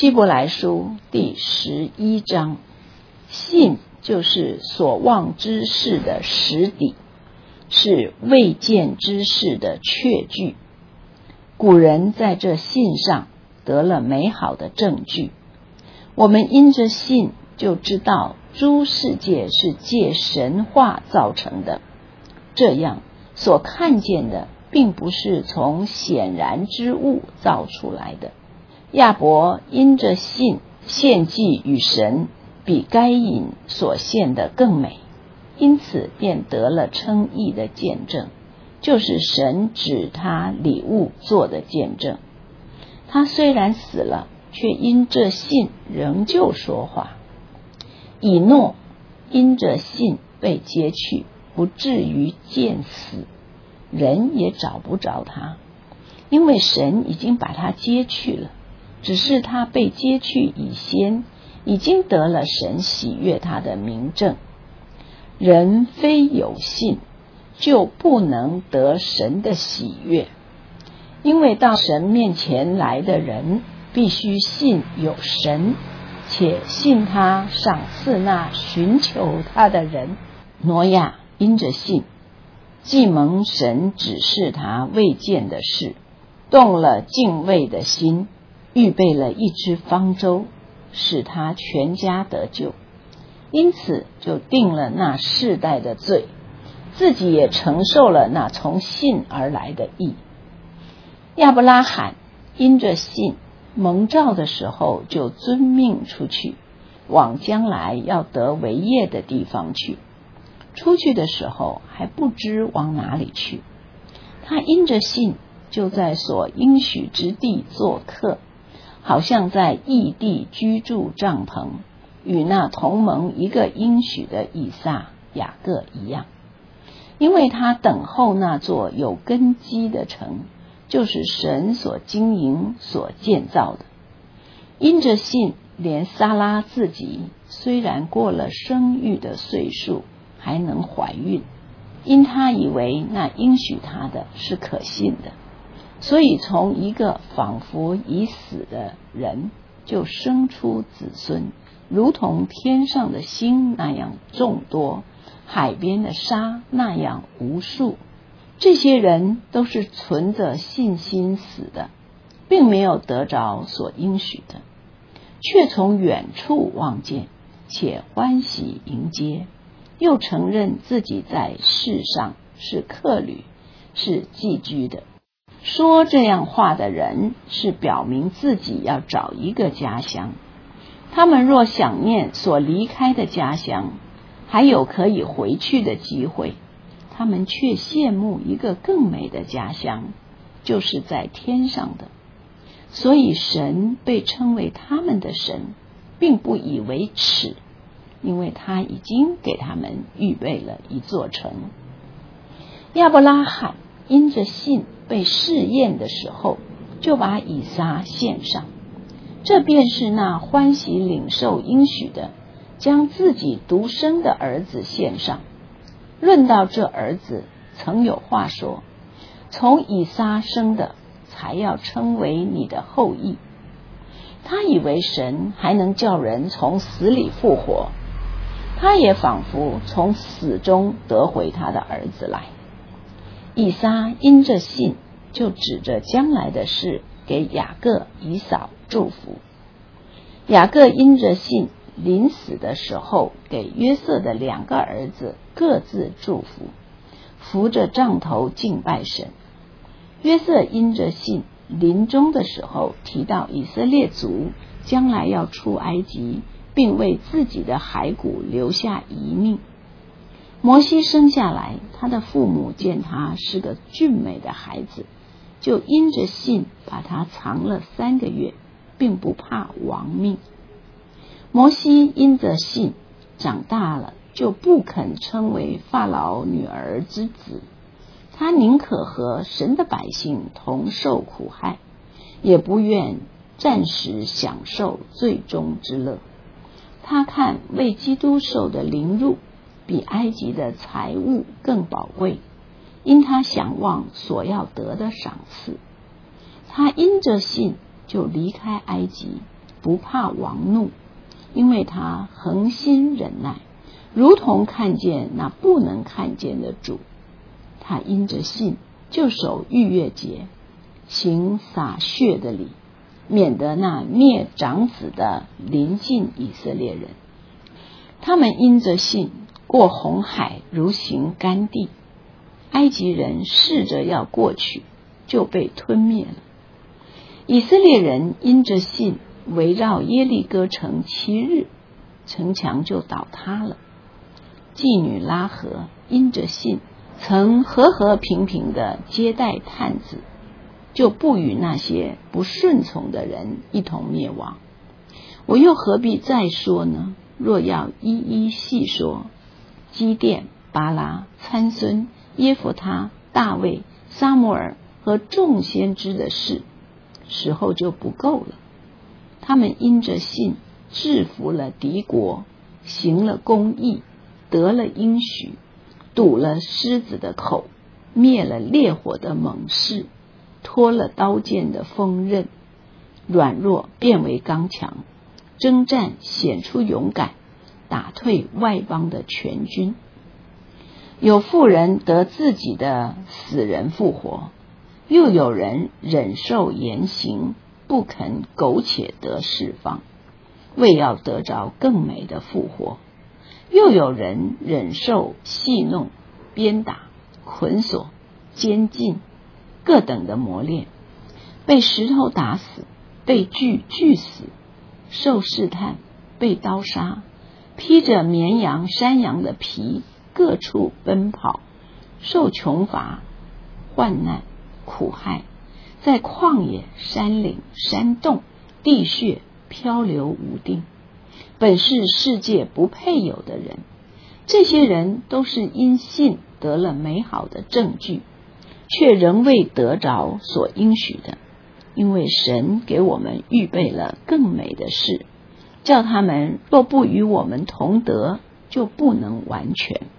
希伯来书第11章，信就是所望之事的实底，是未见之事的确据。古人在这信上得了美好的证据，我们因着信就知道诸世界是借神话造成的，这样所看见的并不是从显然之物造出来的。亚伯因着信献祭与神比该隐所献的更美，因此便得了称义的见证，就是神指他礼物做的见证。他虽然死了，却因着信仍旧说话。以诺因着信被接去，不至于见死，人也找不着他，因为神已经把他接去了。只是他被接去以先，已经得了神喜悦他的明证。人非有信，就不能得神的喜悦，因为到神面前来的人，必须信有神，且信他赏赐那寻求他的人。挪亚因着信，既蒙神指示他未见的事，动了敬畏的心，预备了一只方舟，使他全家得救，因此就定了那世代的罪，自己也承受了那从信而来的义。亚伯拉罕因着信蒙召的时候，就遵命出去，往将来要得为业的地方去。出去的时候还不知往哪里去，他因着信就在所应许之地做客，好像在异地居住帐篷，与那同盟一个应许的以撒、雅各一样。因为他等候那座有根基的城，就是神所经营所建造的。因着信，连撒拉自己虽然过了生育的岁数，还能怀孕，因他以为那应许他的是可信的，所以从一个仿佛已死的人就生出子孙，如同天上的星那样众多，海边的沙那样无数。这些人都是存着信心死的，并没有得着所应许的，却从远处望见，且欢喜迎接，又承认自己在世上是客旅，是寄居的。说这样话的人是表明自己要找一个家乡。他们若想念所离开的家乡，还有可以回去的机会，他们却羡慕一个更美的家乡，就是在天上的。所以神被称为他们的神，并不以为耻，因为他已经给他们预备了一座城。亚伯拉罕因着信被试验的时候，就把以撒献上，这便是那欢喜领受应许的，将自己独生的儿子献上。论到这儿子，曾有话说，从以撒生的才要称为你的后裔。他以为神还能叫人从死里复活，他也仿佛从死中得回他的儿子来。以撒因着信，就指着将来的事给雅各、以扫祝福。雅各因着信，临死的时候给约瑟的2个儿子各自祝福，扶着杖头敬拜神。约瑟因着信，临终的时候提到以色列族将来要出埃及，并为自己的骸骨留下遗命。摩西生下来，他的父母见他是个俊美的孩子，就因着信把他藏了3个月，并不怕亡命。摩西因着信长大了，就不肯称为法老女儿之子，他宁可和神的百姓同受苦害，也不愿暂时享受最终之乐。他看为基督受的凌辱，比埃及的财物更宝贵，因他想望所要得的赏赐。他因着信就离开埃及， 不怕王怒，因为他恒心忍耐，如同看见那不能看见的主。他因着信就守逾越节，行洒血的礼，免得那灭长子的临近以色列人。他们因着信过红海，如行干地，埃及人试着要过去，就被吞灭了。以色列人因着信围绕耶利哥城7日，城墙就倒塌了。妓女拉合因着信曾和平平的接待探子，就不与那些不顺从的人一同灭亡。我又何必再说呢？若要一一细说，基甸、巴拉、参孙、耶弗他、大卫、撒母耳和众先知的事，时候就不够了。他们因着信制服了敌国，行了公义，得了应许，堵了狮子的口，灭了烈火的猛士，脱了刀剑的锋刃，软弱变为刚强，征战显出勇敢，打退外邦的全军。有妇人得自己的死人复活，又有人忍受严刑，不肯苟且得释放，为要得着更美的复活。又有人忍受戏弄、鞭打、捆锁、监禁各等的磨练，被石头打死，被锯死，受试探，被刀杀，披着绵羊、山羊的皮，各处奔跑，受穷乏、患难、苦害，在旷野、山岭、山洞、地穴漂流无定，本是世界不配有的人。这些人都是因信得了美好的证据，却仍未得着所应许的，因为神给我们预备了更美的事，叫他们若不与我们同得，就不能完全。